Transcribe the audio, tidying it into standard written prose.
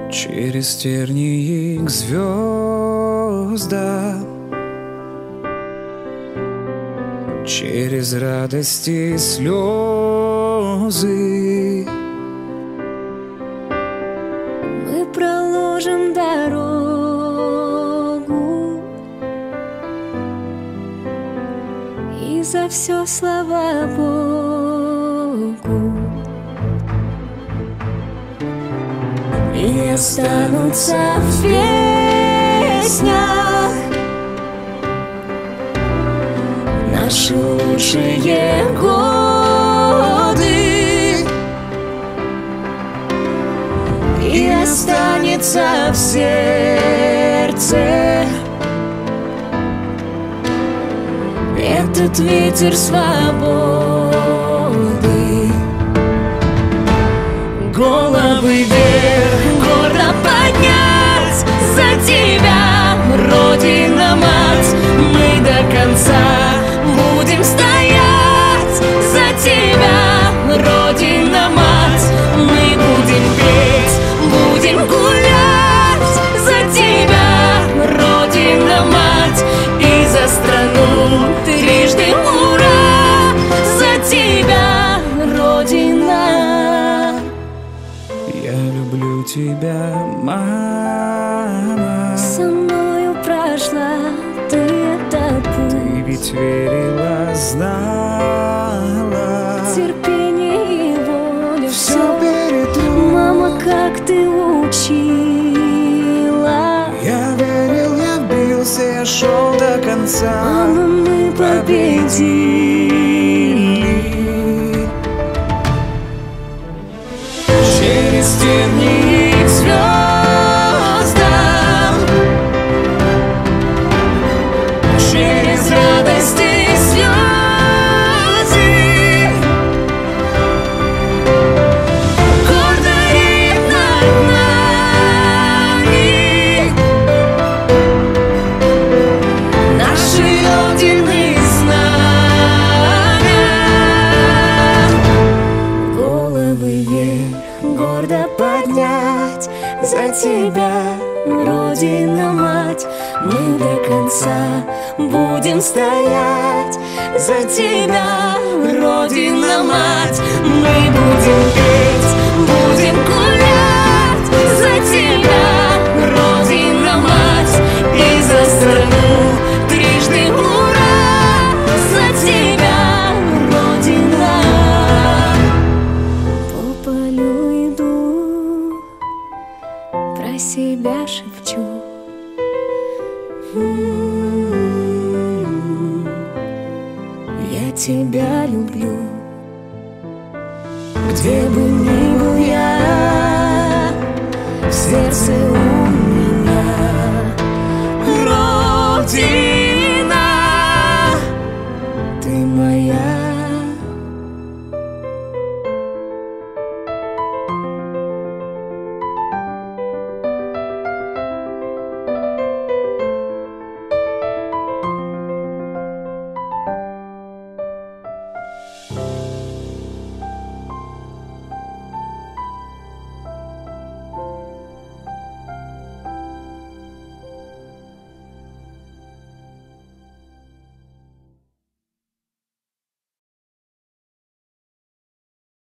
Через тернии к звездам, через радости и слезы мы проложим дорогу, и за все слава Богу. И останутся в песнях наши лучшие годы, и останется в сердце этот ветер свободы. Головы вверх, гордо поднять за тебя, Родина-мать. Мы до конца будем стоять за тебя, Родина-мать. Мы будем петь, будем гулять за тебя, Родина-мать. И за страну трижды ура, за тебя, Родина. Я люблю тебя, мама. Со мною прошла ты этот путь. Ты ведь верила, знала, Терпение и воля все перейду. Мама, как ты учила. Я верил, я бился, я шел до конца. Мама, мы победили. Через тернии к звездам, Через радости и слезы гордо реет над нами наши ордены и знамя. Головы вверх, гордо поднять за тебя, Родина-мать. Мы до конца будем стоять за тебя, Родина-мать. Мы будем петь, будем гулять за тебя, Родина-мать. И за страну трижды ура, за тебя, Родина. По полю иду, про себя шепчу. Я тебя люблю, где бы ни был я.